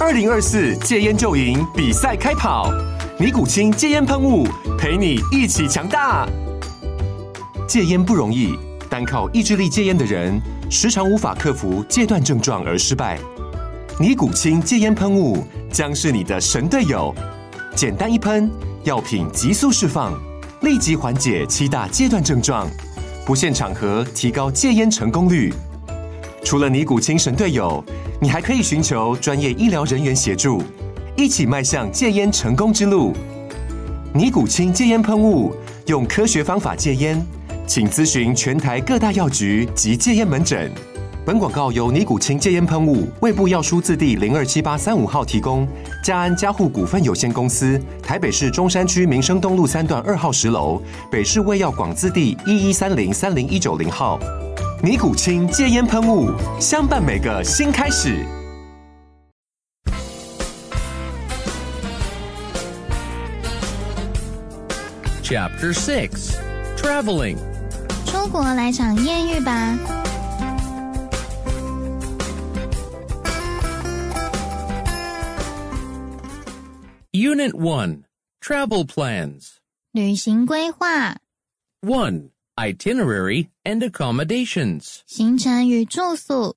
2024戒烟就赢比赛开跑，尼古清戒烟喷雾陪你一起强大。戒烟不容易，单靠意志力戒烟的人，时常无法克服戒断症状而失败。尼古清戒烟喷雾将是你的神队友，简单一喷，药品急速释放，立即缓解7大戒断症状，不限场合提高戒烟成功率。除了尼古清神队友，你还可以寻求专业医疗人员协助，一起迈向戒烟成功之路。尼古清戒烟喷雾，用科学方法戒烟，请咨询全台各大药局及戒烟门诊。本广告由尼古清戒烟喷雾、卫部药书字第027835号提供，嘉安嘉护股份有限公司，台北市中山区民生东路3段2号10楼，北市卫药广字第1130-30190号。尼古清戒烟喷雾，相伴每个新开始。 Chapter 6 Traveling 出国来场艳遇吧。 Unit 1 Travel Plans 旅行规划 1. Itinerary and Accommodations 行程与住宿。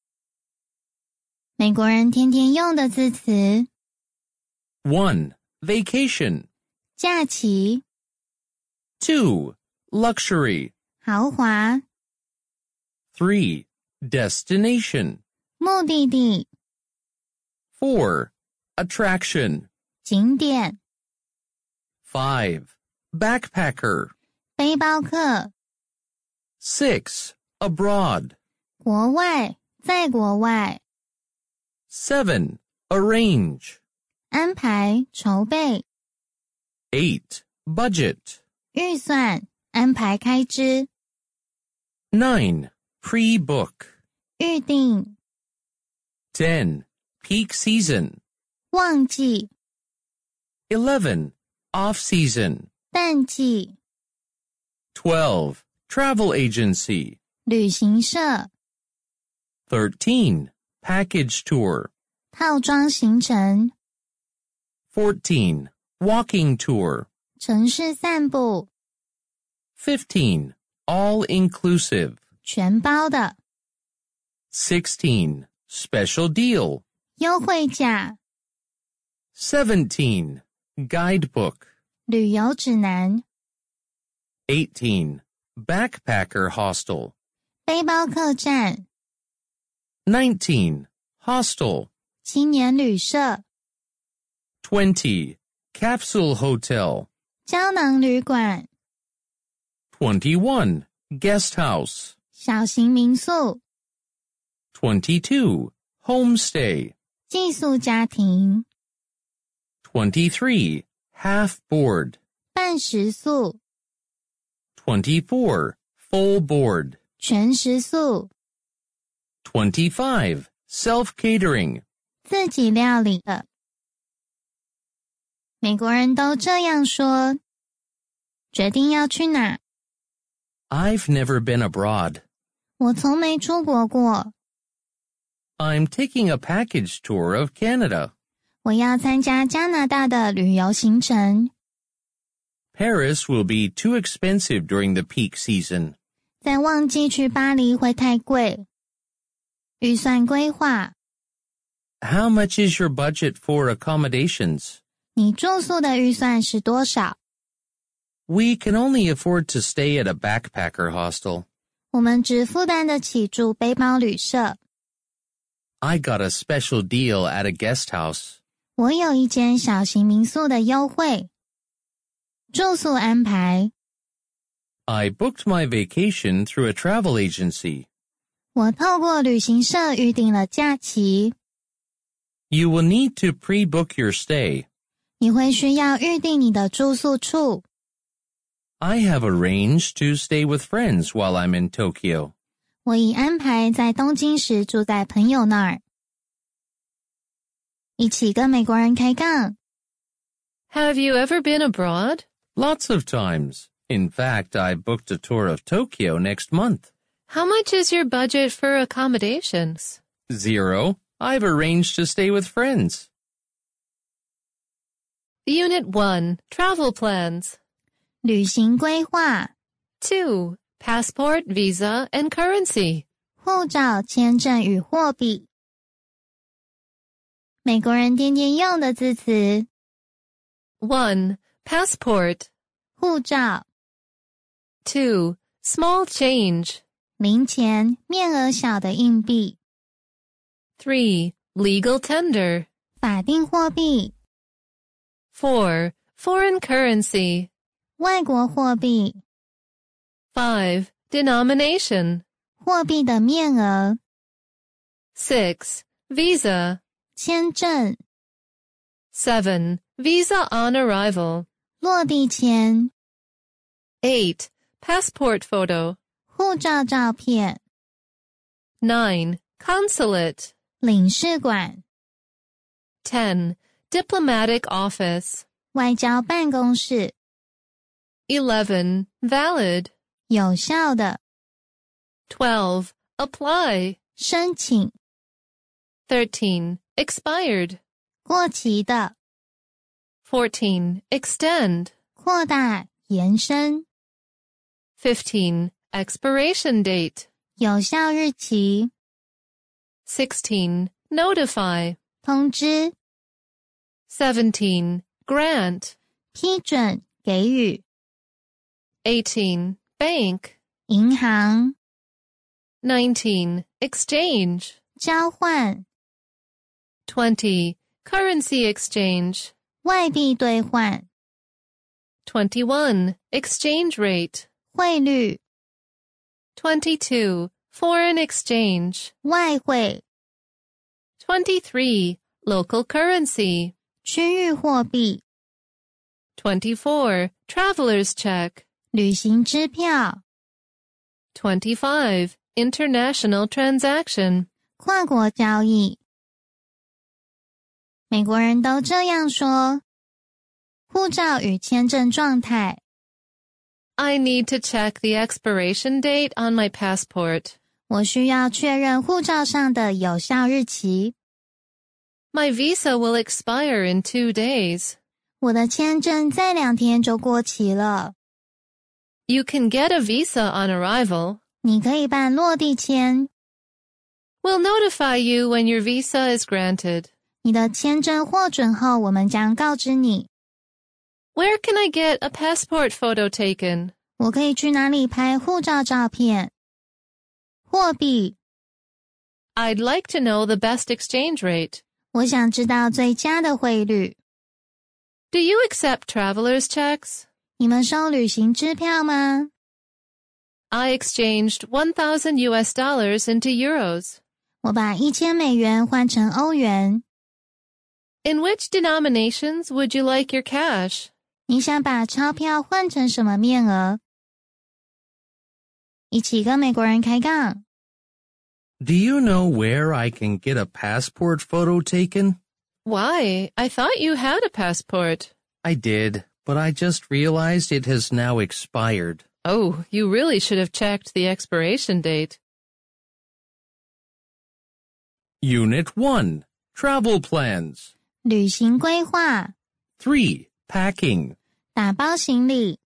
美国人天天用的字词 1. Vacation 假期 2. Luxury 豪华 3. Destination 目的地 4. Attraction 景点 5. Backpacker 背包客 6. Abroad 国外在国外 7. Arrange 安排筹备 8. Budget 预算安排开支 9. Pre-book 预定 10. Peak season 旺季 11. Off-season 淡季 12. Travel agency 旅行社 13. Package tour 套装行程 14. Walking tour 城市散步 15. All-inclusive 全包的 16. Special deal 优惠价 17. Guidebook 旅游指南 18. Backpacker hostel 背包客栈 19. Hostel 青年旅社 20. Capsule hotel 胶囊旅馆 21. Guest house 小型民宿 22. Homestay 寄宿家庭 23. Half board 半食宿 24. Full board 全食宿 25. Self-catering 自己料理的美国人都这样说决定要去哪 I've never been abroad. 我从没出国过 I'm taking a package tour of Canada. 我要参加加拿大的旅游行程 Paris will be too expensive during the peak season. 在旺季去巴黎会太贵预算规划 How much is your budget for accommodations? 你住宿的预算是多少 We can only afford to stay at a backpacker hostel. 我们只负担得起住背包旅社 I got a special deal at a guest house. 我有一间小型民宿的优惠住宿安排 I booked my vacation through a travel agency. 我透过旅行社预订了假期 You will need to pre-book your stay. 你会需要预订你的住宿处 I have arranged to stay with friends while I'm in Tokyo. 我已安排在东京时住在朋友那儿一起跟美国人开杠 Have you ever been abroad? Lots of times. In fact, I booked a tour of Tokyo next month. How much is your budget for accommodations? 0. I've arranged to stay with friends. Unit 1, Travel Plans. 旅行规划 2, Passport, Visa, and Currency. 护照、签证与货币。美国人天天用的字词 1, Passport. 护照 2, Small change. 零钱面额小的硬币 3, Legal tender. 法定货币 4, Foreign currency. 外国货币 5, Denomination. 货币的面额 6, Visa. 签证 7, Visa on arrival. 落地签 8, Passport photo. 护照照片 9, Consulate. 领事馆 10, Diplomatic office. 外交办公室 11, Valid. 有效的 12, Apply. 申请 13, Expired. 过期的 14, Extend. 扩大延伸 15, Expiration date. 有效日期 16, Notify. 通知 17, Grant. 批准给予 18, Bank. 银行 19, Exchange. 交换 20, Currency exchange. 外币兑换 21, Exchange rate. 汇率 22, Foreign exchange. 外汇 23, Local currency. 区域货币 24, Traveler's check. 旅行支票 25, International transaction. 跨国交易美国人都这样说护照与签证状态 I need to check the expiration date on my passport. 我需要确认护照上的有效日期 My visa will expire in 2 days. 我的签证在2天就过期了 You can get a visa on arrival. 你可以办落地签 We'll notify you when your visa is granted. 你的签证获准后我们将告知你 Where can I get a passport photo taken? 我可以去哪里拍护照照片货币 I'd like to know the best exchange rate. 我想知道最佳的汇率 Do you accept traveler's checks? 你们收旅行支票吗 I exchanged $1,000 into euros. 我把1000美元换成欧元 In which denominations would you like your cash? 你想把钞票换成什么面额一起跟美国人开杠 Do you know where I can get a passport photo taken? Why? I thought you had a passport. I did, but I just realized it has now expired. Oh, you really should have checked the expiration date. Unit 1, Travel Plans. 旅行规划 3, Packing. 打包行李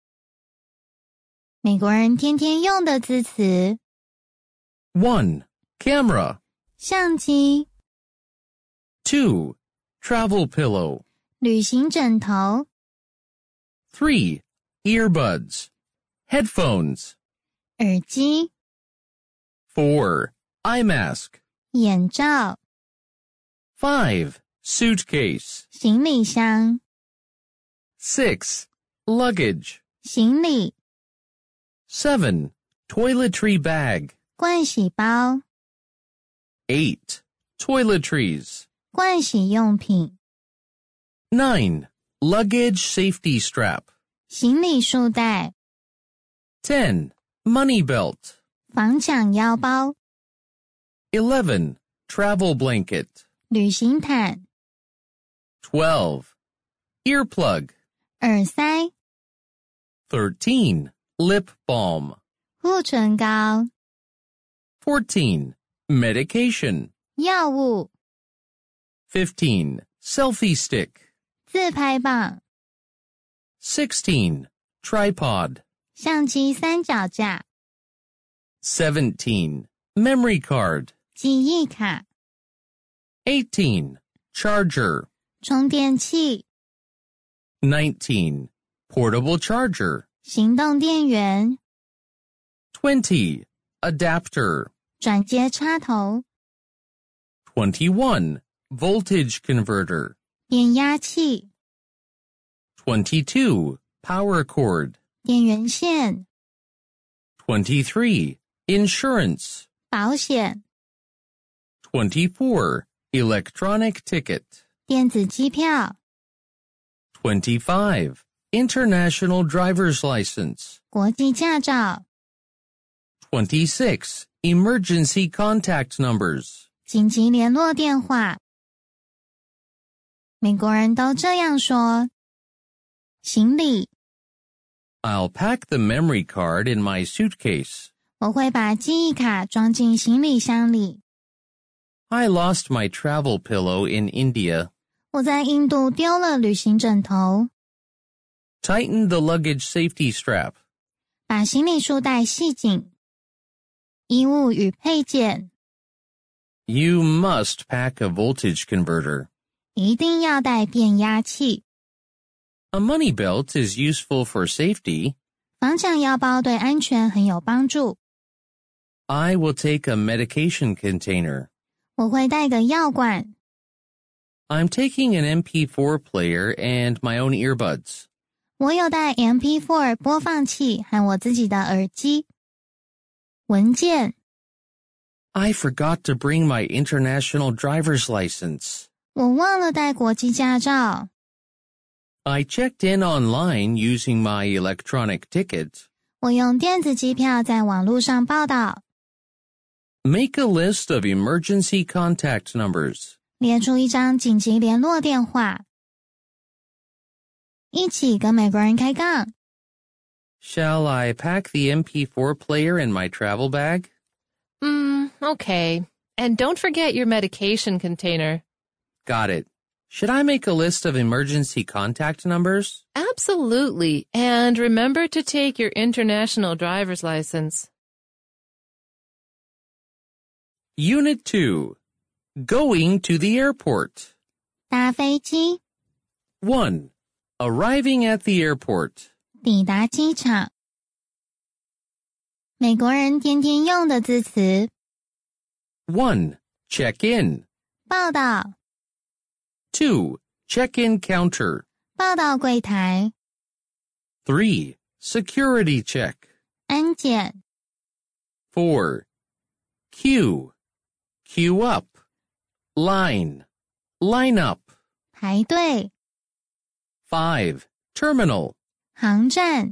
美国人天天用的字词 1, Camera. 相机 2, Travel Pillow. 旅行枕头 3, Earbuds. Headphones. 耳机 4, Eye Mask. 眼罩 5, Suitcase. 行李箱 6, Luggage. 行李 7, Toiletry Bag. 盥洗包 8, Toiletries. 盥洗用品 9, Luggage Safety Strap. 行李束带 10, Money Belt. 防抢腰包 11, Travel Blanket. 旅行毯 12, Earplug. 耳塞 13, Lip Balm. 护唇膏 14, Medication. 药物 15. Selfie stick. 自拍棒 16. Tripod. 相机三脚架 17. Memory card. 记忆卡 18. Charger. 充电器 19. Portable charger. 行动电源 20. Adapter. 转接插头 21. Voltage converter. 变压器 22. Power cord. 电源线 23. Insurance. 保险 24. Electronic ticket. 电子机票 25. International driver's license. 国际驾照 26. Emergency contact numbers. 紧急联络电话美国人都这样说行李 I'll pack the memory card in my suitcase. 我会把记忆卡装进行李箱里 I lost my travel pillow in India. 我在印度丢了旅行枕头 Tighten the luggage safety strap. 把行李束带系紧衣物与配件 You must pack a voltage converter. 一定要带变压器 A money belt is useful for safety. 防抢腰包对安全很有帮助 I will take a medication container. 我会带个药罐 I'm taking an MP4 player and my own earbuds. 我有带 MP4 播放器和我自己的耳机文件 I forgot to bring my international driver's license. 我忘了带国际驾照 I checked in online using my electronic ticket. 我用电子机票在网络上报到 Make a list of emergency contact numbers. 列出一张紧急联络电话一起跟美国人开杠 Shall I pack the MP4 player in my travel bag? Okay. And don't forget your medication container. Got it. Should I make a list of emergency contact numbers? Absolutely. And remember to take your international driver's license. Unit 2. Going to the airport. 搭飞机 1. Arriving at the airport. 抵达机场美国人天天用的字词 1. Check in. 报到 2. Check-in counter. 报到柜台 3. Security check. 安检 4. Queue. Queue up. Line. Line up. 排队 5. Terminal. 航站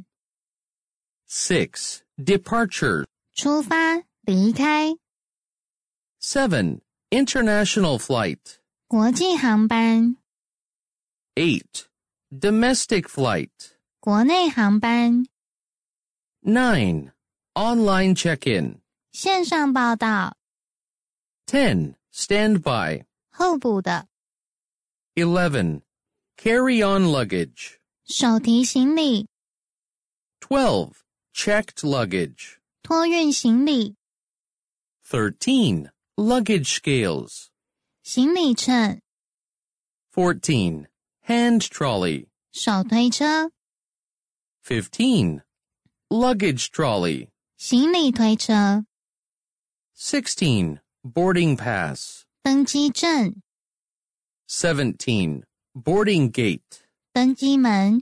6. Departure. 出发离开 7. International flight. 国际航班 8. Domestic flight. 国内航班 9. Online check-in. 线上报到 10. Standby. 候补的 11. Carry-on luggage. 手提行李 12. Checked luggage. 托运行李 13. Luggage scales. 行李秤 14. Hand trolley. 手推车 15. Luggage trolley. 行李推车 16. Boarding pass. 登机证 17. Boarding gate. 登机门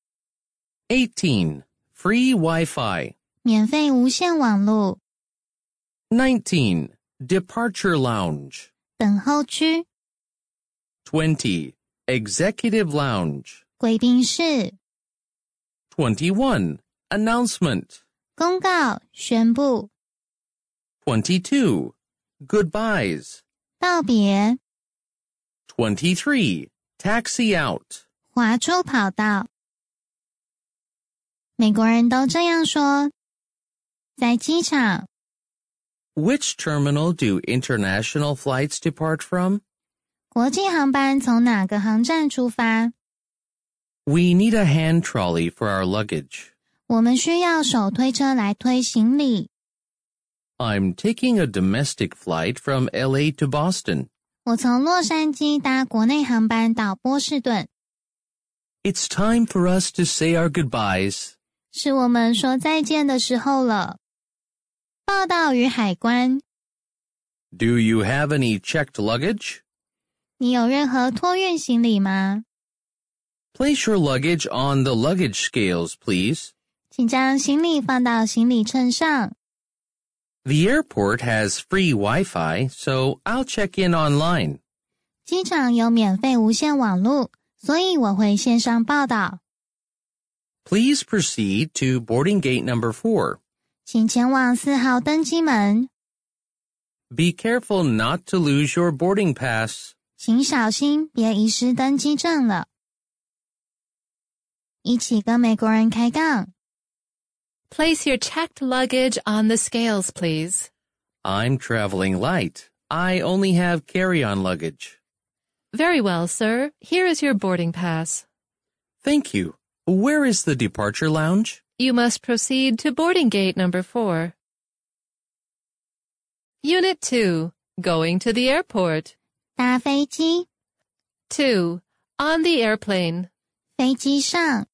18. Free Wi-Fi. 免费无线网路 19. Departure lounge. 等候区 20. Executive lounge. 贵宾室 21. Announcement. 公告宣布 22. Goodbyes. 道别 23. Taxi out. 滑出跑道美国人都这样说在机场 Which terminal do international flights depart from? 国际航班从哪个航站出发？ We need a hand trolley for our luggage. 我们需要手推车来推行李。 I'm taking a domestic flight from LA to Boston. 我从洛杉矶搭国内航班到波士顿。 It's time for us to say our goodbyes. 是我们说再见的时候了。报到与海关， Do you have any checked luggage? 你有任何托运行李吗？ Place your luggage on the luggage scales, please. 请将行李放到行李秤上。 The airport has free Wi-Fi, so I'll check in online. 机场有免费无线网络，所以我会线上报到。 Please proceed to boarding gate number 4. 请前往4号登机门， Be careful not to lose your boarding pass. 请小心别遗失登机证了。一起跟美国人开杠。 Place your checked luggage on the scales, please. I'm traveling light. I only have carry-on luggage. Very well, sir. Here is your boarding pass. Thank you. Where is the departure lounge? You must proceed to boarding gate number 4. Unit 2. Going to the airport. 搭飞机， 2. On the airplane. 飞机上。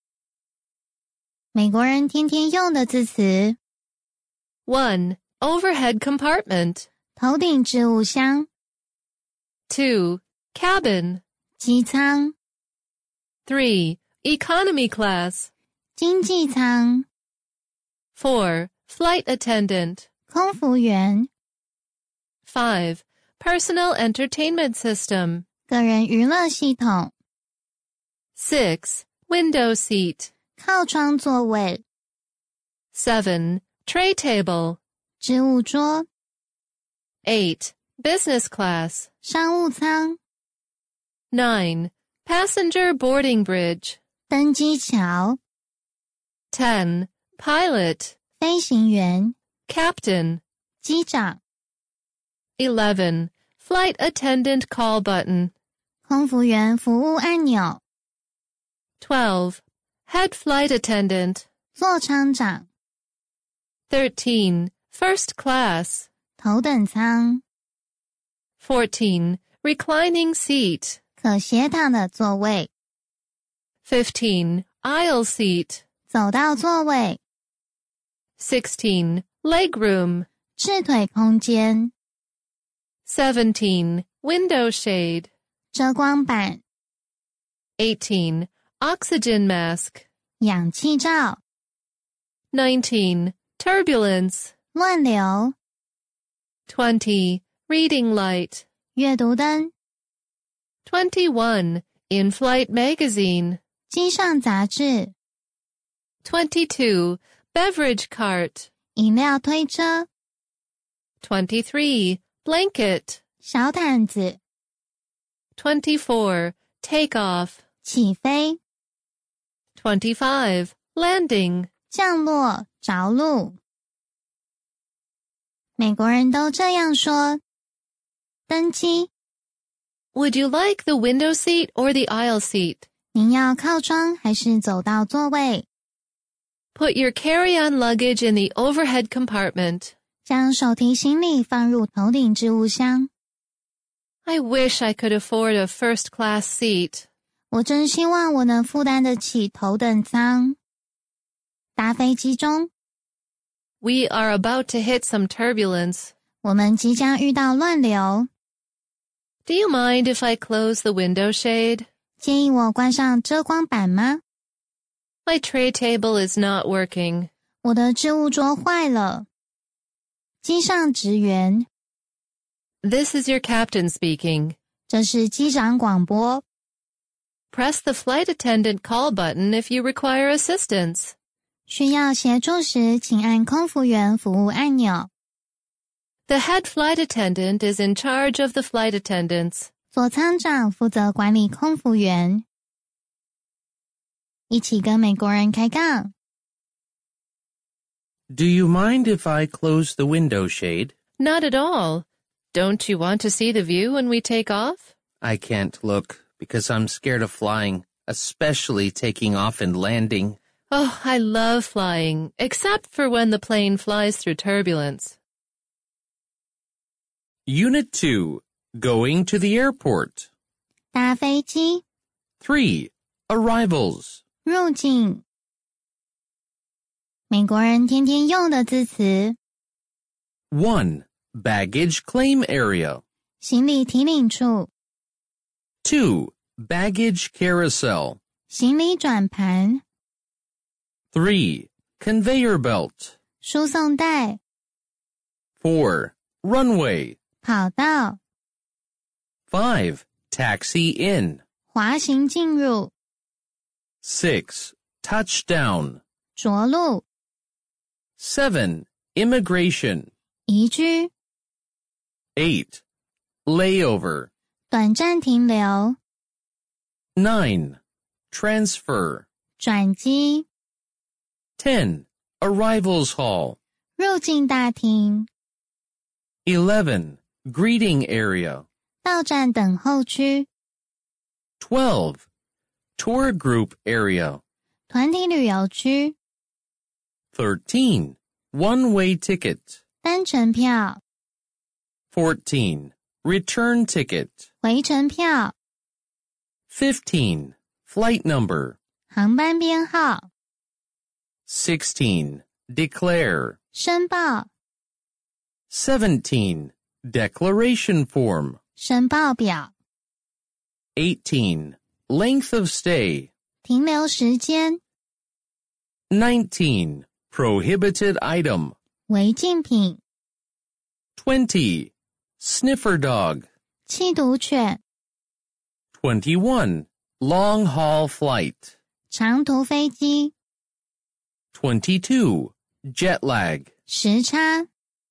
美国人天天用的字词， 1. Overhead compartment. 头顶置物箱， 2. Cabin. 机舱， 3. Economy class. 经济舱， 4. Flight attendant. 空服员， 5. Personal entertainment system. 个人娱乐系统， 6. Window seat. 靠窗座位， 7. Tray table. 置物桌， 8. Business class. 商务舱， 9. Passenger boarding bridge. 登机桥， 10. Pilot. 飞行员， Captain. 机长， 11. Flight attendant call button. 空服员服务按钮， 12. Head flight attendant. 座舱长， 13. First class. 头等舱， 14. Reclining seat. 可斜躺的座位， 15. Aisle seat. 走道座位， 16. Leg room. 赤腿空间， 17. Window shade. 遮光板， 18. Oxygen mask. 氧气罩， 19. Turbulence. 乱流， 20. Reading light. 阅读灯， 21. In-flight magazine. 机上杂志， 22. Beverage cart. 饮料推车， 23. Blanket. 小毯子， 24. Take off. 起飞， 25. Landing. 降落，着陆。美国人都这样说。登机， Would you like the window seat or the aisle seat? 您要靠窗还是走道座位？ Put your carry-on luggage in the overhead compartment. 将手提行李放入头顶置物箱。 I wish I could afford a first-class seat. 我真希望我能负担得起头等舱。搭飞机中， We are about to hit some turbulence. 我们即将遇到乱流。 Do you mind if I close the window shade? 介意我关上遮光板吗？ My tray table is not working. 我的置物桌坏了。机上职员， This is your captain speaking. 这是机长广播。 Press the flight attendant call button if you require assistance. 需要协助时，请按空服员服务按钮。 The head flight attendant is in charge of the flight attendants. 座舱长负责管理空服员。一起跟美国人开杠。 Do you mind if I close the window shade? Not at all. Don't you want to see the view when we take off? I can't look because I'm scared of flying, especially taking off and landing. Oh, I love flying, except for when the plane flies through turbulence. Unit 2. Going to the airport. 搭飞机 3. Arrivals. 入境美国人天天用的字词 1. Baggage claim area. 行李提领处 2. Baggage carousel. 行李转盘 3. Conveyor belt. 输送带 4. Runway. 跑道 5. Taxi in. 滑行进入 6. Touchdown. 着陆 7. Immigration. 移居 8. Layover. 短暂停留 9. Transfer. 转机 10. Arrivals hall. 入境大厅 11. Greeting area. 到站等候区 12. Tour group area. 团体旅游区 13. One-way ticket. 单程票 14. Return ticket. 回程票 15. Flight number. 航班编号 16. Declare. 申报 17. Declaration form. 申报表 18. Length of stay. 停留时间 19. Prohibited item. 违禁品 20. Sniffer dog. 缉毒犬 21. Long haul flight. 长途飞机 22. Jet lag. 时差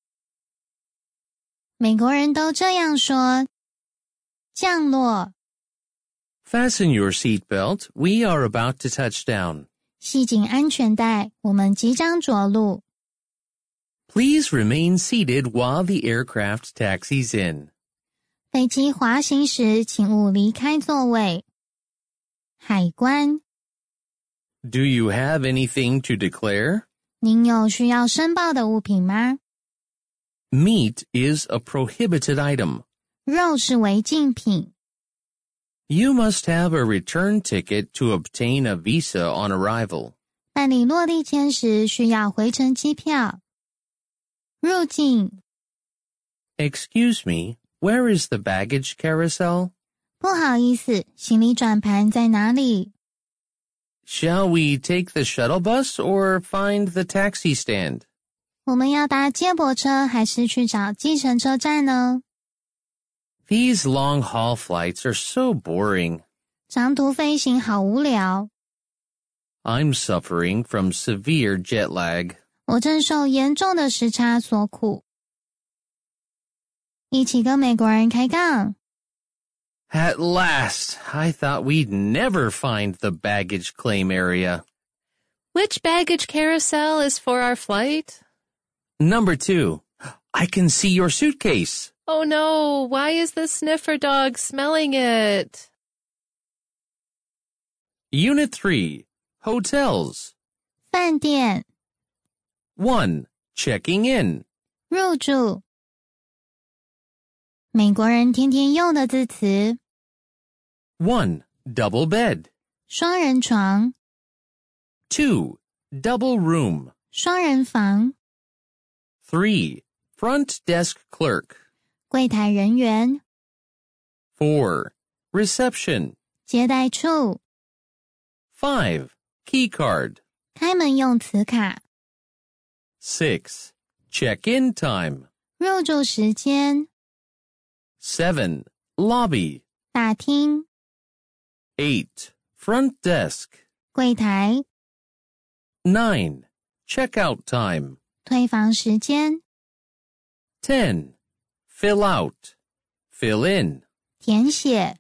美国人都这样说降落 Fasten your seatbelt. We are about to touch down. 系紧安全带我们即将着陆 Please remain seated while the aircraft taxis in. 飞机滑行时请勿离开座位海关 Do you have anything to declare? 您有需要申报的物品吗 Meat is a prohibited item. 肉是违禁品 You must have a return ticket to obtain a visa on arrival. 办理落地签时需要回程机票入境 Excuse me, where is the baggage carousel? 不好意思行李转盘在哪里 Shall we take the shuttle bus or find the taxi stand? 我们要搭接驳车还是去找计程车站呢 These long-haul flights are so boring. 长途飞行好无聊 I'm suffering from severe jet lag. 我正受严重的时差所苦一起跟美国人开杠 At last, I thought we'd never find the baggage claim area. Which baggage carousel is for our flight? Number 2, I can see your suitcase. Oh no, why is the sniffer dog smelling it? Unit 3, hotels. 饭店 1. Checking in. 入住美国人天天用的字词 1. Double bed. 双人床 2. Double room. 双人房 3. Front desk clerk. 柜台人员 4. Reception. 接待处 5. Key card. 开门用磁卡 6. Check-in time. 入住时间 7. Lobby. 大厅 8. Front desk. 柜台 9. Checkout time. 退房时间 10. Fill out. Fill in. 填写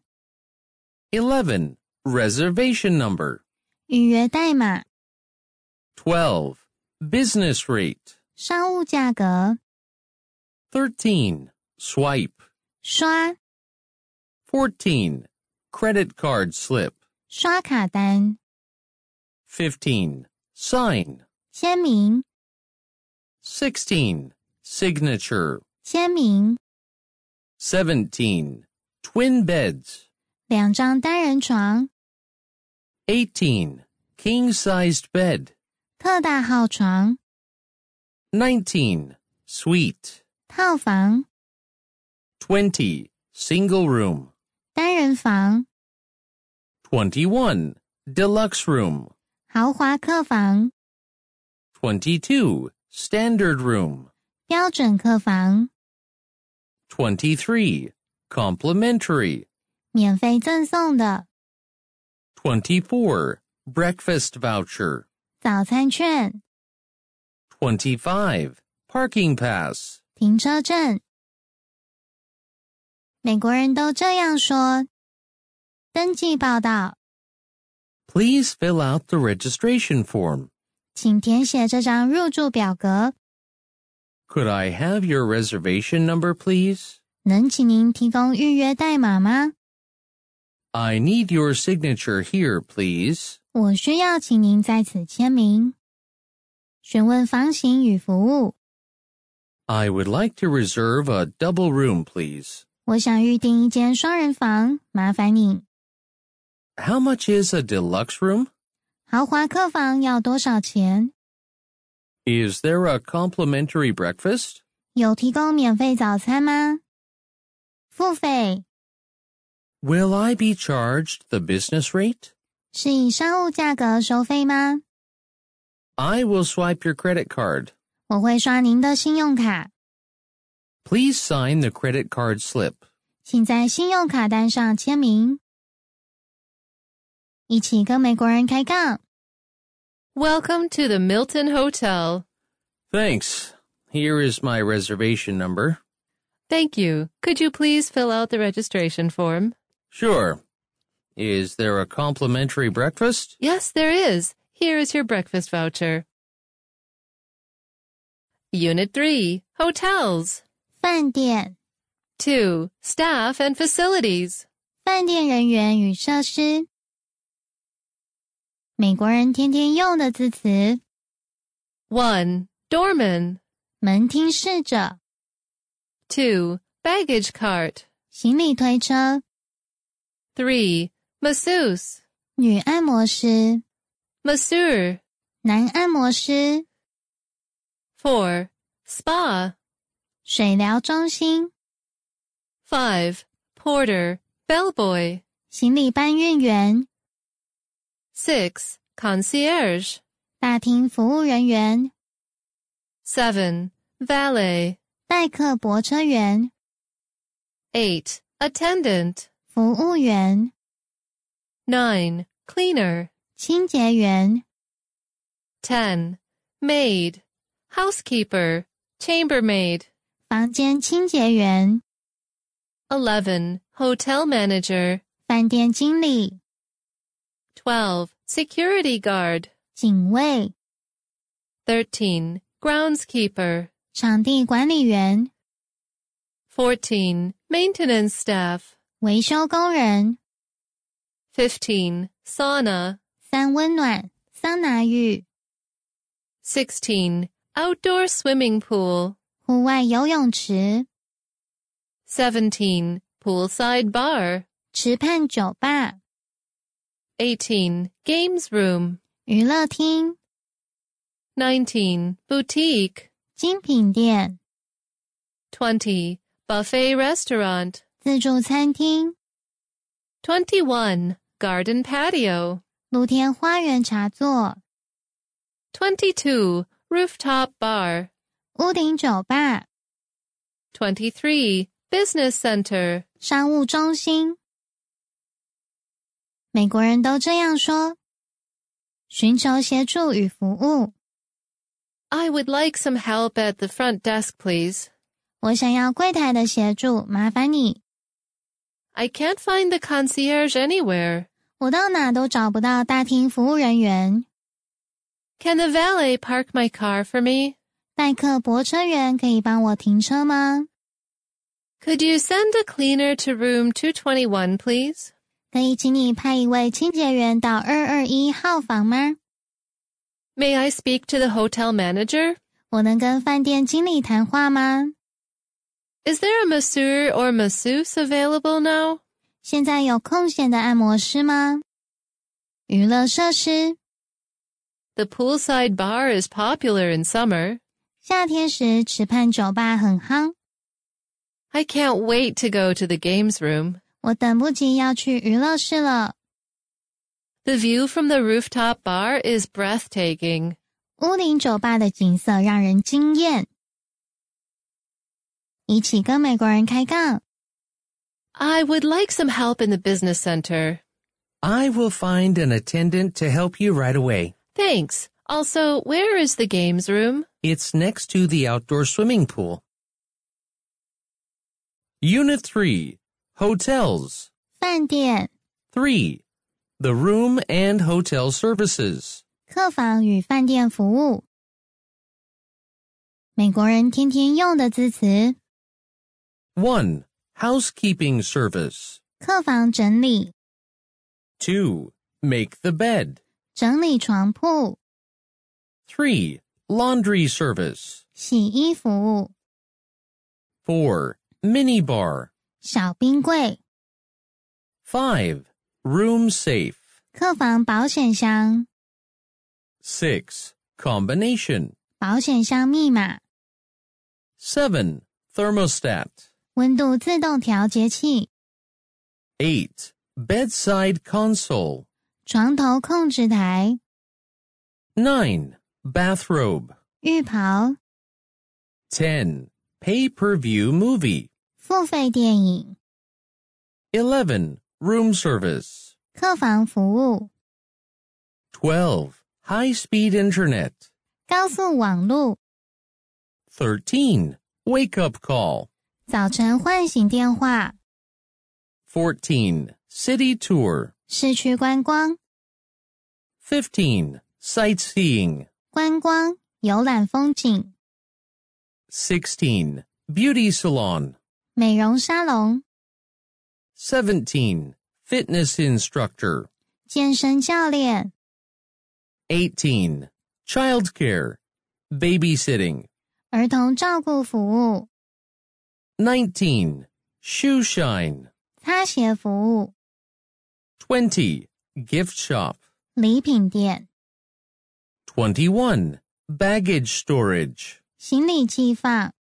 11. Reservation number. 预约代码 12. Business rate. 商务价格。 13. Swipe. 刷。 14. Credit card slip. 刷卡单。 15. Sign. 签名。 16. Signature. 签名。 17. Twin beds. 2张单人床。 18. King-sized bed. 特大号床。 19. Suite. 套房。 20. Single room. 单人房。 21. Deluxe room. 豪华客房。 22. Standard room. 标准客房。 23. Complimentary. 免费赠送的。 24. Breakfast voucher. 早餐券。 25. Parking pass. 停车证。美国人都这样说。登记报到。 Please fill out the registration form. 请填写这张入住表格。 Could I have your reservation number, please? 能请您提供预约代码吗？ I need your signature here, please. 我需要请您在此签名。询问房型与服务。 I would like to reserve a double room, please. 我想预订一间双人房，麻烦你。 How much is a deluxe room? 豪华客房要多少钱？ Is there a complimentary breakfast? 有提供免费早餐吗？付费。 Will I be charged the business rate? 是以商务价格收费吗？ I will swipe your credit card. 我会刷您的信用卡。 Please sign the credit card slip. 请在信用卡单上签名。一起跟美国人开杠。 Welcome to the Milton Hotel. Thanks. Here is my reservation number. Thank you. Could you please fill out the registration form? Sure. Is there a complimentary breakfast? Yes, there is. Here is your breakfast voucher. Unit 3, Hotels. 饭店。 2, Staff and Facilities. 饭店人员与设施。美国人天天用的字词。 1, Doorman. 门厅侍者。 2, Baggage cart. 行李推车。 3, Masseuse. 女按摩师。 Masseur. 男按摩师。 4, Spa. 水疗中心。 5, Porter, Bellboy. 行李搬运员。 6, Concierge. 大厅服务人员。 7, Valet. 代客泊车员。 8, Attendant. 服务员。 9, Cleaner. 清洁员。 10, Maid. Housekeeper. Chambermaid. 房间清洁员。 11, Hotel Manager. 饭店经理。 12, Security Guard. 警卫。 13, Groundskeeper. 场地管理员。 14, Maintenance Staff. 维修工人。 15, Sauna. 三温暖。桑拿浴。 16, Outdoor Swimming Pool. 户外游泳池。 17, Poolside Bar. 池畔酒吧。 18, Games Room. 娱乐厅。 19, Boutique. 精品店。 20, Buffet Restaurant. 自助餐厅。 21, Garden Patio. 露天花园茶座。 22, Rooftop Bar. 屋顶酒吧。 23, Business Center. 商务中心。美国人都这样说。寻求协助与服务。 I would like some help at the front desk, please. 我想要柜台的协助，麻烦你。 I can't find the concierge anywhere. 我到哪都找不到大厅服务人员。 Can the valet park my car for me? 代客泊车员可以帮我停车吗？ Could you send a cleaner to room 221, please? 可以请你派一位清洁员到221号房吗？ May I speak to the hotel manager? 我能跟饭店经理谈话吗？ Is there a masseur or masseuse available now? 现在有空闲的按摩师吗？娱乐设施， The poolside bar is popular in summer. 夏天时池畔酒吧很夯， I can't wait to go to the games room. 我等不及要去娱乐室了。 The view from the rooftop bar is breathtaking. 屋顶酒吧的景色让人惊艳。一起跟美国人开杠。 I would like some help in the business center. I will find an attendant to help you right away. Thanks. Also, where is the games room? It's next to the outdoor swimming pool. Unit 3. Hotels. 饭店、 3. The room and hotel services. 客房与饭店服务。美国人天天用的字词， 1. Housekeeping service. 客房整理、 2. Make the bed. 整理床铺、 3. Laundry service. 洗衣服务、 4. Minibar. 小冰柜、 5. Room safe. 客房保险箱、 6. Combination. 保险箱密码、 7. Thermostat. 温度自动调节器、 8. Bedside console. 床头控制台、 9. Bathrobe. 浴袍、 10. Pay-per-view movie. 付费电影、 11. Room service. 客房服务、 12. High-speed internet. 高速网路、 13. Wake-up call. 早晨唤醒电话、 14. City tour. 市区观光、 15. Sightseeing. 观光、游览风景、 16. Beauty salon. 美容沙龙、 17. Fitness instructor. 健身教练、 18. Childcare. Babysitting. 儿童照顾服务、 19. Shoe shine. 擦鞋服务、 20. Gift shop. 礼品店、 21. Baggage storage. 行李寄放、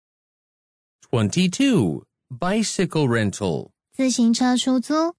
22. Bicycle rental. 自行车出租、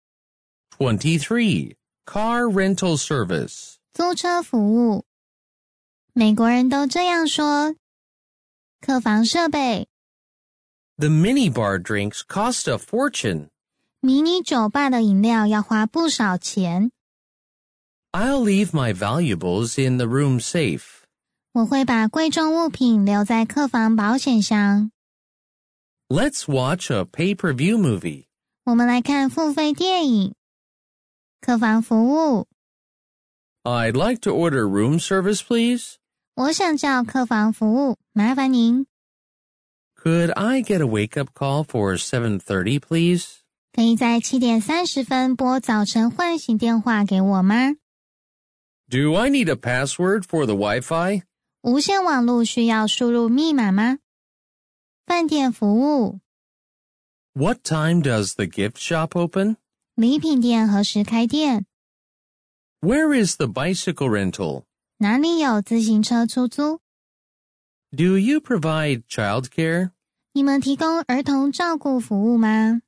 23. Car rental service. 租车服务。美国人都这样说。客房设备， The minibar drinks cost a fortune. 迷你酒吧的饮料要花不少钱。 I'll leave my valuables in the room safe. 我会把贵重物品留在客房保险箱。 Let's watch a pay-per-view movie. 我们来看付费电影。客房服务， I'd like to order room service, please. 我想叫客房服务，麻烦您。 Could I get a wake-up call for 7:30, please? 可以在7点30分拨早晨唤醒电话给我吗？ Do I need a password for the Wi-Fi? 无线网络需要输入密码吗？饭店服务， What time does the gift shop open? 礼品店何时开店？ Where is the bicycle rental? 哪里有自行车出租？ Do you provide childcare? 你们提供儿童照顾服务吗？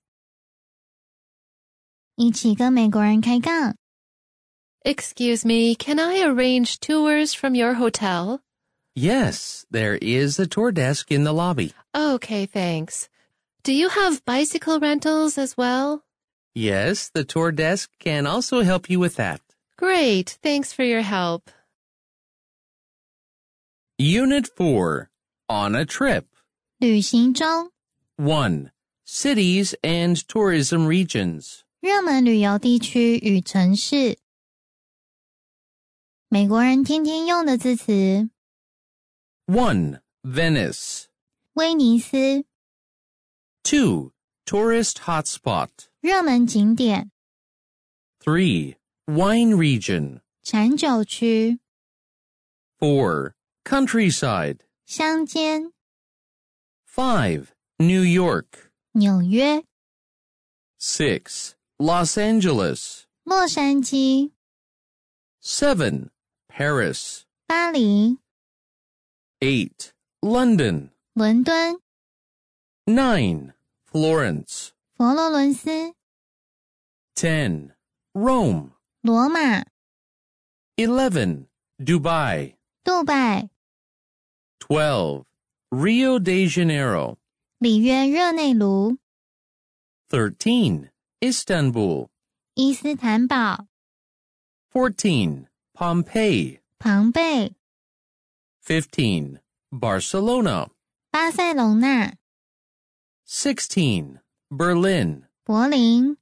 一起跟美国人开杠。 Excuse me, can I arrange tours from your hotel? Yes, there is a tour desk in the lobby. Okay, thanks. Do you have bicycle rentals as well? Yes, the tour desk can also help you with that. Great, thanks for your help. Unit 4. On a trip. 旅行中， 1. Cities and tourism regions. 热门旅游地区与城市。 美国人天天用的字词 1. Venice. 威尼斯 2. Tourist hotspot. 热门景点 3. Wine region. 产酒区 4. Countryside. 乡间 5. New York. 纽约 6. Los Angeles. 洛杉矶 7. Paris. 巴黎 8. London. 伦敦 9. Florence. 佛罗伦斯 10. Rome. 罗马 11. Dubai. 杜拜 12. Rio de Janeiro. 里约热内卢 13. Istanbul. 伊斯坦堡 14. Pompeii. 庞贝 15. Barcelona. 巴塞隆纳 16. Berlin. 柏林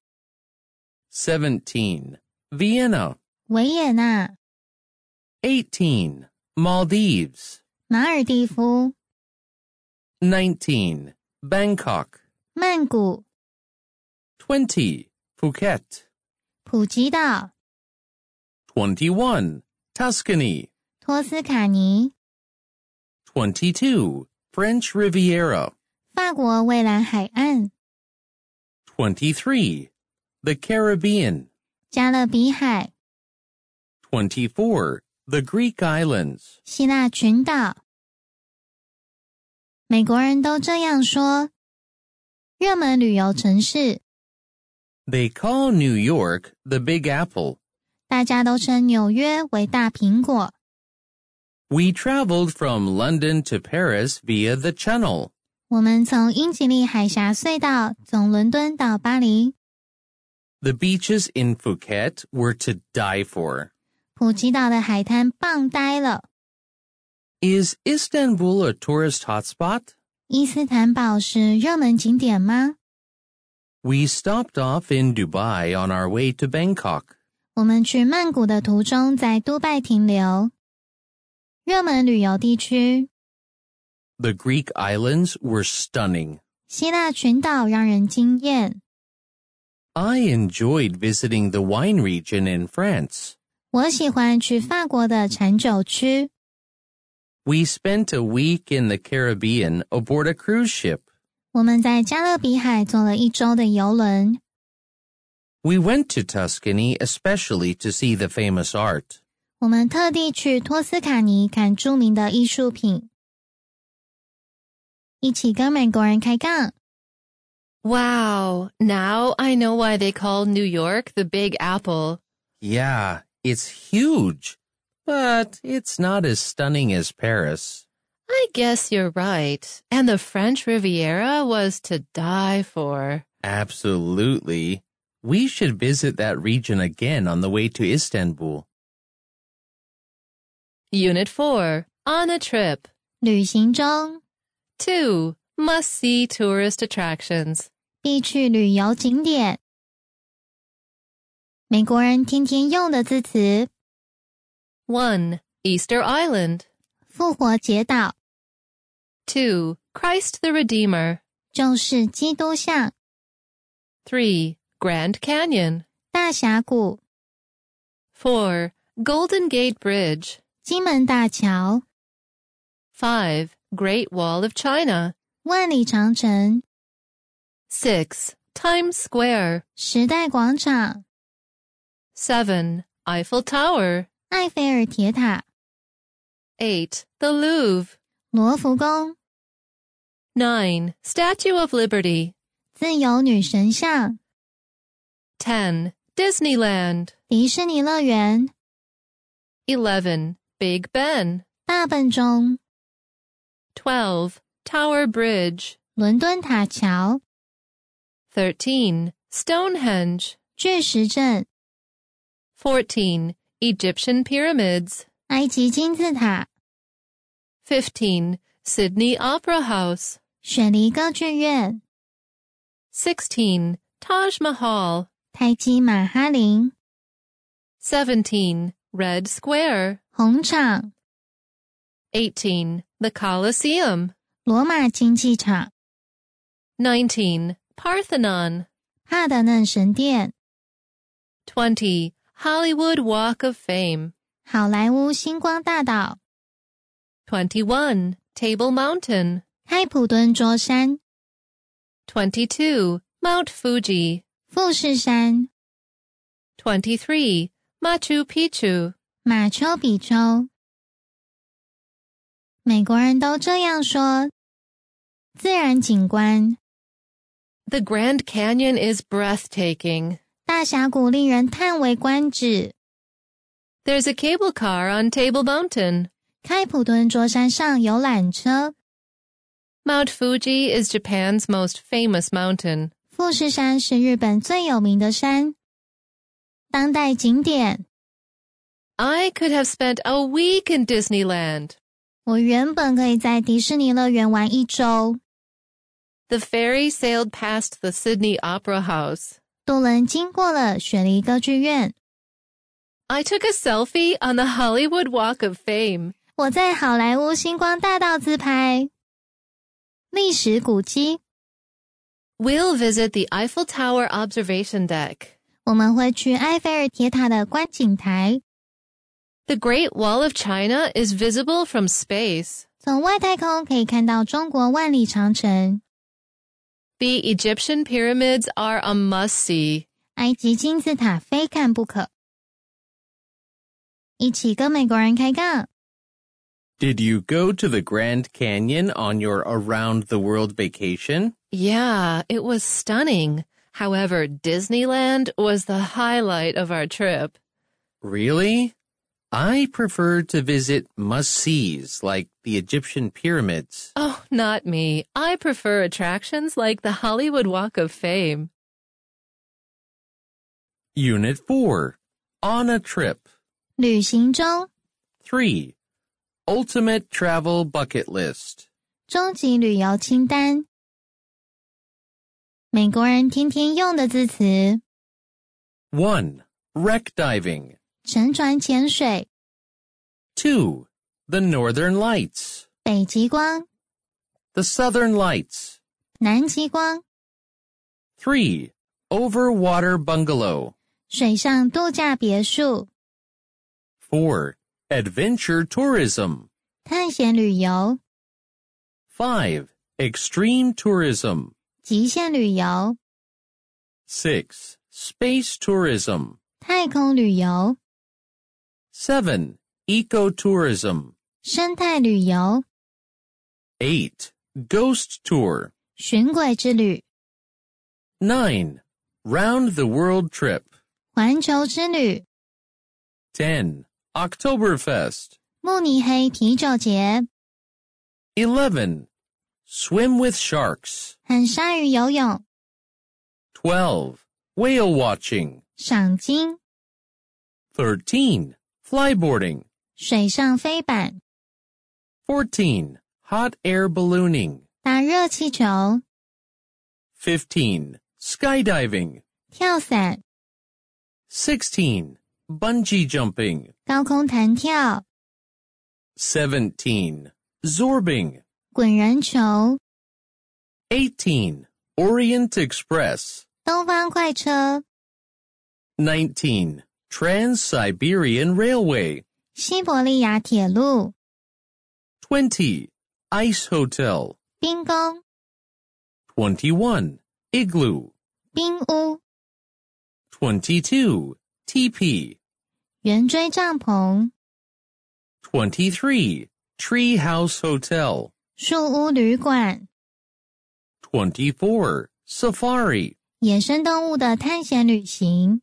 17. Vienna. 维也纳 18. Maldives. 马尔地夫 19. Bangkok. 曼谷 20. Phuket. 普吉岛 21. Tuscany. 托斯卡尼 22. French Riviera. 法国蔚蓝海岸 23. The Caribbean. 加勒比海 24. The Greek Islands. 希腊群岛美国人都这样说热门旅游城市 They call New York the Big Apple. 大家都称纽约为大苹果 We traveled from London to Paris via the Channel. 我们从英吉利海峡隧道从伦敦到巴黎 The beaches in Phuket were to die for. 普吉岛的海滩棒呆了 Is Istanbul a tourist hotspot? 伊斯坦堡是热门景点吗 We stopped off in Dubai on our way to Bangkok. 我们去曼谷的途中在杜拜停留热门旅游地区 The Greek islands were stunning. 希腊群岛让人惊艳 I enjoyed visiting the wine region in France. 我喜欢去法国的产酒区 We spent a week in the Caribbean aboard a cruise ship. 我们在加勒比海坐了1周的邮轮 We went to Tuscany especially to see the famous art. 我们特地去托斯卡尼看著名的艺术品一起跟美国人开杠 Wow, now I know why they call New York the Big Apple. Yeah, it's huge, but it's not as stunning as Paris. I guess you're right. And the French Riviera was to die for. Absolutely. We should visit that region again on the way to Istanbul. Unit 4. On a trip. 旅行中 2. Must-see tourist attractions. 必去旅游景点美国人天天用的字词 1. Easter Island. 复活节岛 2. Christ the Redeemer. 救世基督像 3. Grand Canyon. 大峡谷 4. Golden Gate Bridge. 金门大桥 5. Great Wall of China. 万里长城 6. Times Square. 时代广场 7. Eiffel Tower. 埃菲尔铁塔 8. The Louvre. 罗浮宫 9. Statue of Liberty. 自由女神像 10. Disneyland. 迪士尼乐园 11. Big Ben. 大笨钟 12. Tower Bridge. 伦敦塔桥 13. Stonehenge. 巨石阵 14. Egyptian Pyramids. 埃及金字塔 15. Sydney Opera House. 雪梨歌剧院 16. Taj Mahal. 泰姬玛哈陵 17. Red Square. 红场 18. The Colosseum. 罗马竞技场 19. Parthenon. 帕德嫩神殿 20. Hollywood Walk of Fame. 好莱坞星光大道 21. Table Mountain. 开普敦桌山 22. Mount Fuji. 富士山 23. Machu Picchu. 马丘比丘美国人都这样说自然景观 The Grand Canyon is breathtaking. 大峡谷令人叹为观止 There's a cable car on Table Mountain. 开普敦桌山上有缆车 Mount Fuji is Japan's most famous mountain. 富士山是日本最有名的山当代景点 I could have spent a week in Disneyland. 我原本可以在迪士尼乐园玩1周 The ferry sailed past the Sydney Opera House. 渡轮经过了雪梨歌剧院 I took a selfie on the Hollywood Walk of Fame. 我在好莱坞星光大道自拍历史古迹 We'll visit the Eiffel Tower observation deck. 我们会去埃菲尔铁塔的观景台 The Great Wall of China is visible from space. 从外太空可以看到中国万里长城 The Egyptian pyramids are a must-see. 埃及金字塔非看不可一起跟美国人开杠 Did you go to the Grand Canyon on your around-the-world vacation? Yeah, it was stunning. However, Disneyland was the highlight of our trip. Really? I prefer to visit must-sees like the Egyptian pyramids. Oh, not me. I prefer attractions like the Hollywood Walk of Fame. Unit 4. On a trip. 旅行中 3. Ultimate travel bucket list. 终极旅游清单美国人天天用的字词 1. Wreck diving. 沉船潜水 2. The Northern Lights. 北极光 The Southern Lights. 南极光 3. Overwater bungalow. 水上度假别墅 4. Adventure tourism. 探险旅游 5. Extreme tourism. 极限旅游 6. Space tourism. 太空旅游 7. Ecotourism. 生态旅游 8. Ghost tour. 寻轨之旅 9. Round the world trip. 环球之旅 10. Oktoberfest. 慕尼黑啤酒节 11. Swim with sharks. 和鲨鱼游泳 12. Whale watching. 赏鲸 13. Flyboarding. 水上飞板 14. Hot air ballooning. 打热气球 15. Skydiving. 跳伞 16. Bungee jumping. 高空弹跳 17. Zorbing. 滚人球 18. Orient Express. 东方快车 19. Trans-Siberian Railway. 西伯利亚铁路 20. Ice Hotel. 冰宫 21. Igloo. 冰屋 22. Teepee. 圆锥帐篷 23. Treehouse Hotel. 树屋旅馆 24. Safari. 野生动物的探险旅行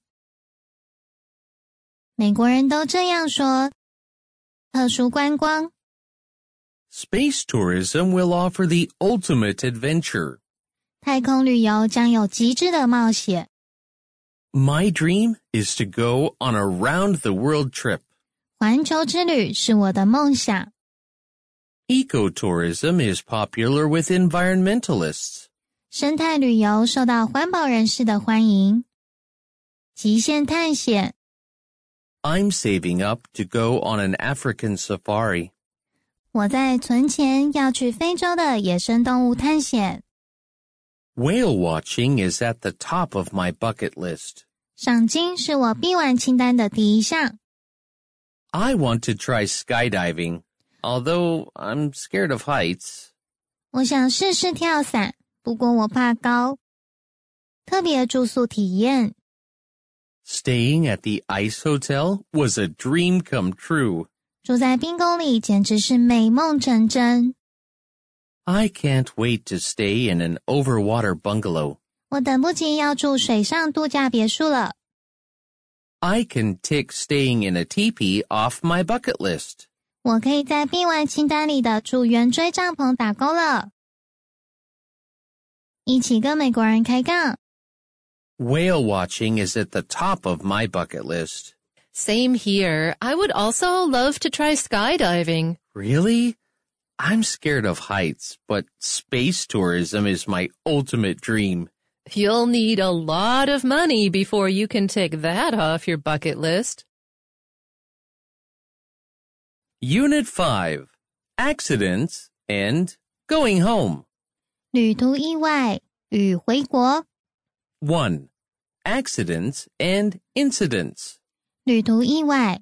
美国人都这样说特殊观光 Space tourism will offer the ultimate adventure. 太空旅游将有极致的冒险 My dream is to go on a round-the-world trip. 环球之旅是我的梦想 Ecotourism is popular with environmentalists. 生态旅游受到环保人士的欢迎极限探险 I'm saving up to go on an African safari. 我在存钱要去非洲的野生动物探险。 Whale watching is at the top of my bucket list. 赏鲸是我必玩清单的第一项。 I want to try skydiving, although I'm scared of heights. 我想试试跳伞，不过我怕高。特别住宿体验。 Staying at the Ice Hotel was a dream come true. 住在冰宫里简直是美梦成真。 I can't wait to stay in an overwater bungalow. 我等不及要住水上度假别墅了。 I can tick staying in a teepee off my bucket list. 我可以在必玩清单里的住圆锥帐篷打勾了。一起跟美国人开杠。 Whale watching is at the top of my bucket list. Same here. I would also love to try skydiving. Really? I'm scared of heights, but space tourism is my ultimate dream. You'll need a lot of money before you can take that off your bucket list. Unit 5. Accidents and going home. 旅途意外与回国。 1. Accidents and incidents. 旅途意外。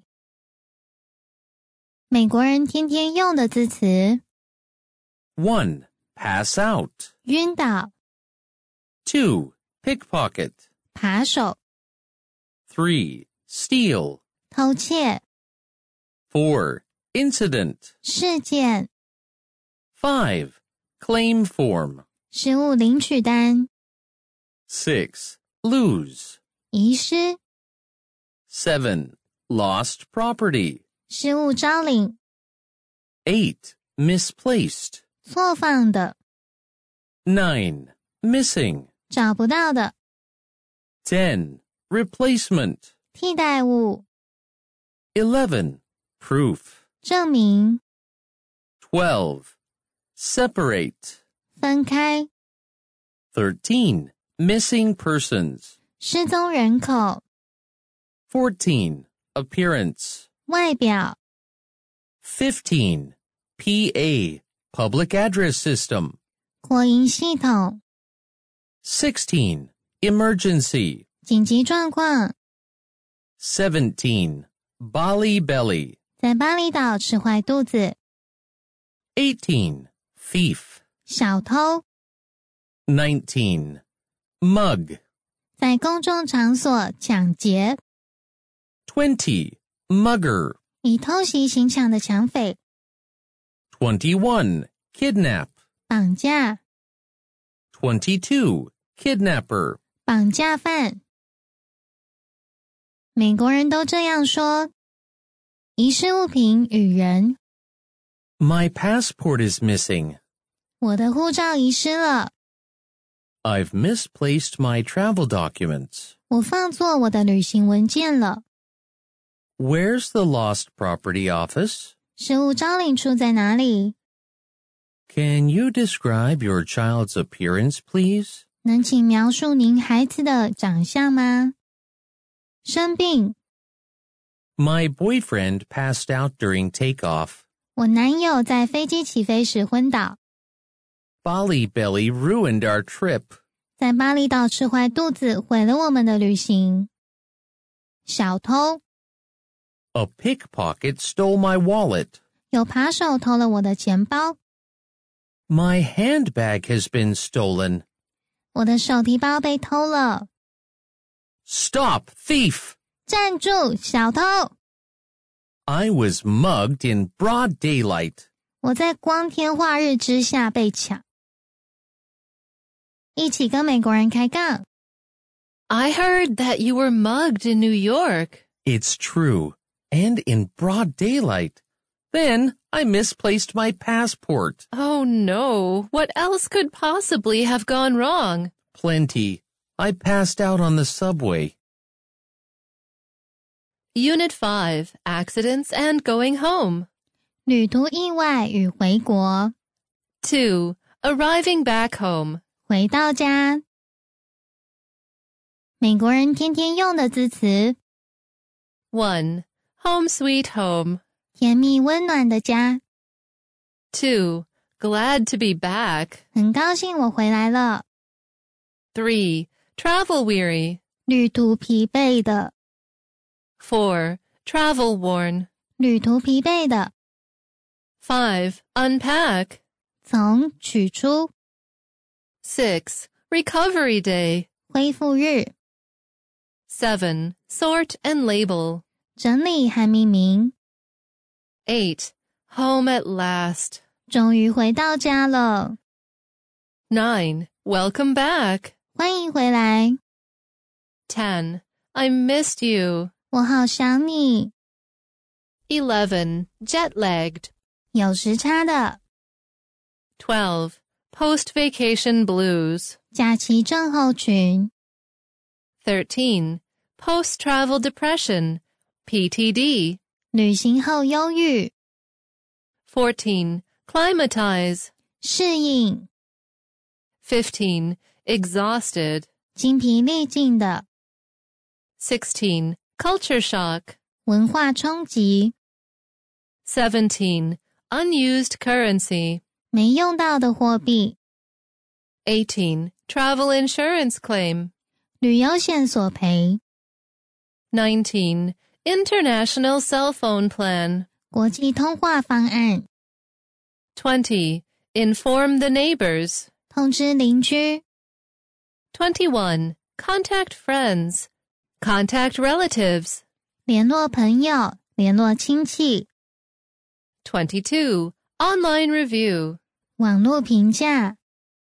美国人天天用的字词。 1. Pass out. 晕倒。 2. Pickpocket. 扒手。 3. Steal. 偷窃。 4. Incident. 事件。 5. Claim form. 失物领取单。 6. Lose. 遗失。 7. Lost property. 失物招领。 8. Misplaced. 错放的。 9. Missing. 找不到的。 10. Replacement. 替代物。 11. Proof. 证明。 12. Separate. 分开。 13. Missing persons. 失踪人口。 14. Appearance. 外表。 15. PA. Public address system. 扩音系统。 16. Emergency. 紧急状况。 17. Bali belly. 在巴厘岛吃坏肚子。 18. Thief. 小偷。 19. Mug. 在公众场所抢劫。 20. Mugger. 以偷袭行抢的抢匪。 21. Kidnap. 绑架。 22. Kidnapper. 绑架犯。美国人都这样说。遗失物品与人。 My passport is missing. 我的护照遗失了。 I've misplaced my travel documents. 我放错我的旅行文件了。 Where's the lost property office? 失物招领处在哪里？ Can you describe your child's appearance, please? 能请描述您孩子的长相吗？生病。 My boyfriend passed out during takeoff. 我男友在飞机起飞时昏倒。 Bali belly ruined our trip. 在巴厘岛吃坏肚子，毁了我们的旅行。小偷。 A pickpocket stole my wallet. 有扒手偷了我的钱包。 My handbag has been stolen. 我的手提包被偷了。 Stop, thief! 站住，小偷！ I was mugged in broad daylight. 我在光天化日之下被抢。一起跟美国人开杠。 I heard that you were mugged in New York. It's true. And in broad daylight. Then I misplaced my passport. Oh no, what else could possibly have gone wrong? Plenty. I passed out on the subway. Unit 5, Accidents and Going Home. 旅途意外与回国。 2. Arriving back home. 回到家。美国人天天用的字词。 1. home sweet home. 甜蜜温暖的家。 2. Glad to be back. 很高兴我回来了。 3. Travel weary. 旅途疲惫的。 4. Travel worn. 旅途疲惫的。 5. Unpack. 从取出。 6. Recovery day. 恢复日。 7. Sort and label. 整理和命名。 8. Home at last. 终于回到家了。 9. Welcome back. 欢迎回来。 10. I missed you. 我好想你。 11. Jet-lagged. 有时差的。 12. Post-vacation blues. 假期症候群。 13. Post-travel depression. PTD. 旅行后忧郁。 14. Climatize. 适应。 15. Exhausted. 精疲力尽的。 16. Culture shock. 文化冲击。 17. Unused currency. 没用到的货币。 18. Travel insurance claim. 旅游险索赔。 19. International cell phone plan. 国际通话方案。 20. Inform the neighbors. 通知邻居。 21. Contact friends. Contact relatives. 联络朋友。联络亲戚。 22. Online review. 网络评价。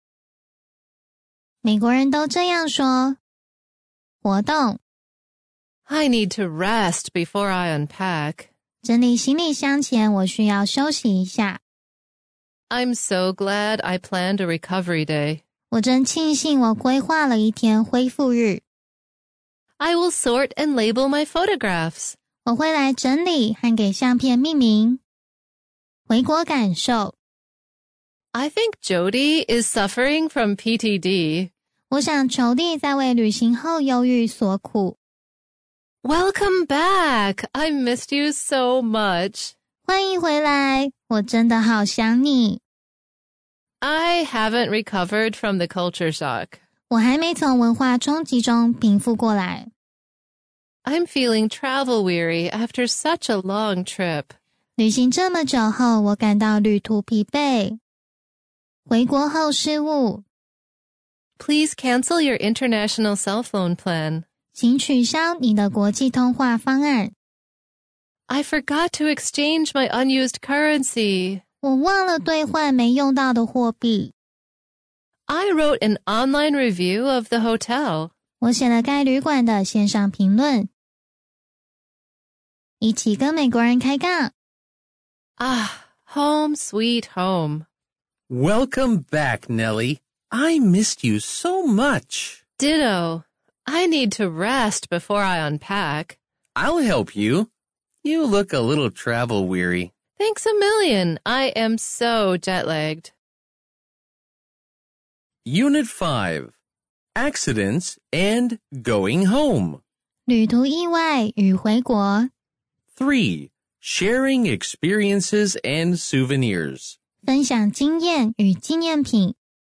美国人都这样说。活动。 I need to rest before I unpack. 整理行李箱前，我需要休息一下。 I'm so glad I planned a recovery day. 我真庆幸我规划了一天恢复日。 I will sort and label my photographs. 我会来整理和给相片命名。回国感受。 I think Jody is suffering from PTD. 我想裘弟在为旅行后忧郁所苦。 Welcome back. I missed you so much. 欢迎回来，我真的好想你。 I haven't recovered from the culture shock. 我还没从文化冲击中平复过来。 I'm feeling travel weary after such a long trip. 旅行这么久后，我感到旅途疲惫。回国后失误， Please cancel your international cell phone plan. 请取消你的国际通话方案。 I forgot to exchange my unused currency. 我忘了兑换没用到的货币。 I wrote an online review of the hotel. 我写了该旅馆的线上评论。一起跟美国人开杠。 Ah, home sweet home. Welcome back, Nellie. I missed you so much. Ditto. I need to rest before I unpack. I'll help you. You look a little travel weary. Thanks a million. I am so jet-lagged. Unit 5. Accidents and going home. 旅途意外与回国。 3. Sharing experiences and souvenirs. 分享经验与纪念品。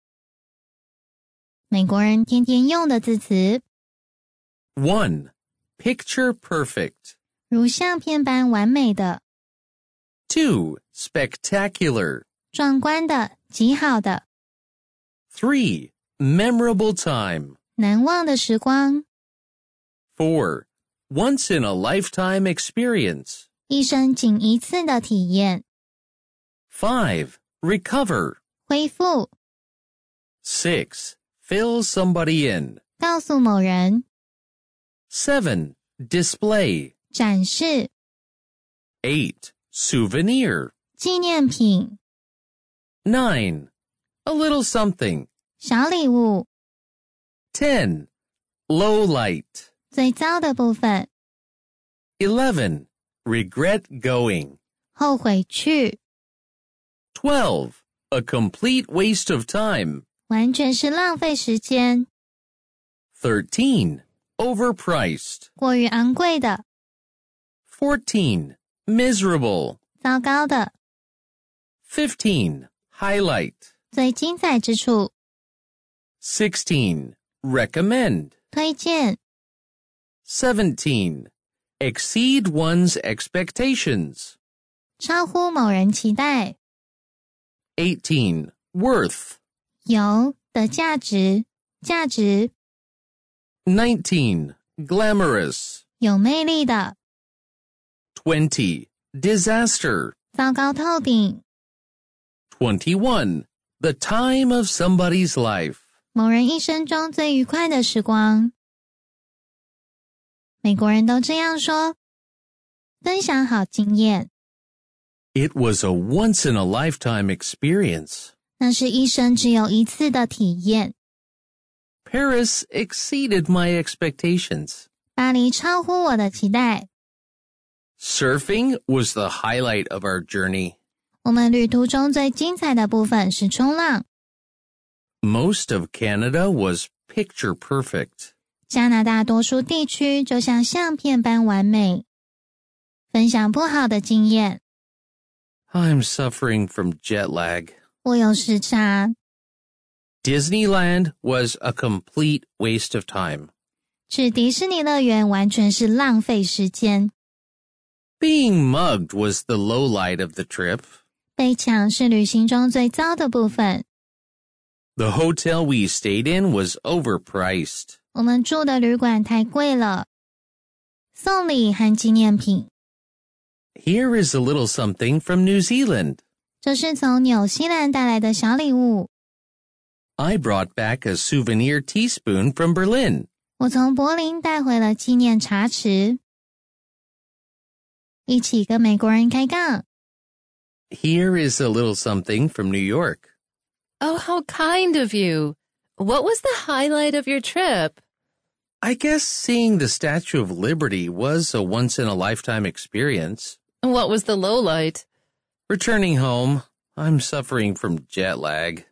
美国人天天用的字词， 1. Picture perfect. 如相片般完美的、 2. Spectacular. 壮观的、极好的、 3. Memorable time. 难忘的时光、 4. Once in a lifetime experience. 一生仅一次的体验、 5. Recover. 恢复、 6. Fill somebody in. 告诉某人、 7. Display. 展示、 8. Souvenir. 纪念品、 9. A little something. 小礼物、 10. Low light. 最糟的部分、 11. Regret going. 后悔去、 12. A complete waste of time. 完全是浪费时间、 13. Overpriced. 过于昂贵的、 14. Miserable. 糟糕的， 15. Highlight. 最精彩之处， 16. Recommend. 推荐， 17. Exceed one's expectations. 超乎某人期待， 18. Worth. 有的价值，价值， 19. Glamorous. 有魅力的， 20. Disaster. 糟糕透顶， 21. The time of somebody's life. 某人一生中最愉快的时光。美国人都这样说，分享好经验， It was a once-in-a-lifetime experience. 那是一生只有一次的体验。 Paris exceeded my expectations. 巴黎超乎我的期待。 Surfing was the highlight of our journey. 我们旅途中最精彩的部分是冲浪。 Most of Canada was picture perfect. 加拿大多数地区就像相片般完美。分享不好的经验， I'm suffering from jet lag. 我有时差。 Disneyland was a complete waste of time. 去迪士尼乐园完全是浪费时间。 Being mugged was the low light of the trip. 被抢是旅行中最糟的部分。 The hotel we stayed in was overpriced. 我们住的旅馆太贵了。送礼和纪念品， Here is a little something from New Zealand. 这是从纽西兰带来的小礼物。 I brought back a souvenir teaspoon from Berlin. 我从柏林带回了纪念茶匙。一起跟美国人开杠。 Here is a little something from New York. Oh, how kind of you. What was the highlight of your trip? I guess seeing the Statue of Liberty was a once-in-a-lifetime experience. What was the lowlight? Returning home, I'm suffering from jet lag.